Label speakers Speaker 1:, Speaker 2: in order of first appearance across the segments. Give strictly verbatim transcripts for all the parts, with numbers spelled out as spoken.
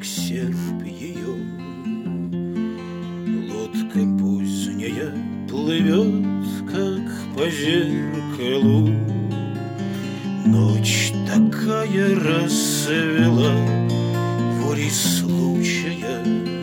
Speaker 1: серп ее. Лодка поздняя плывет, как по зеркалу. Ночь такая расцвела волей случая.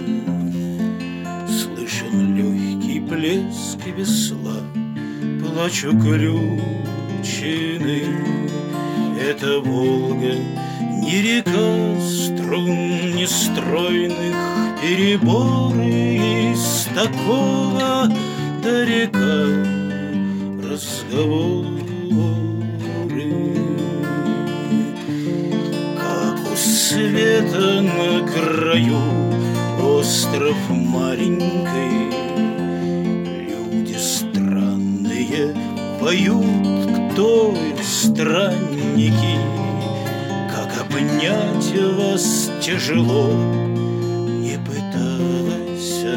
Speaker 1: Слышен легкий плеск весла, плачу крючины. Это Волга, не река струн нестройных, переборы из такого далека разговоры. Как у света на краю остров маленький, люди странные поют, кто странники. Как обнять вас тяжело, не пытайся.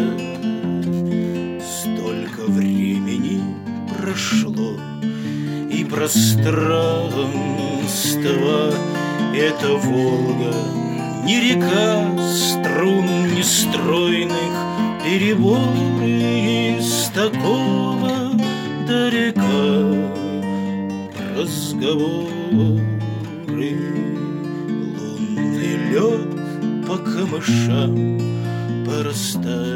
Speaker 1: Столько времени прошло, и пространство — это Волга, не река струн нестройных, переборы из такого далека разговоры. Лунный лед по камышам порастает.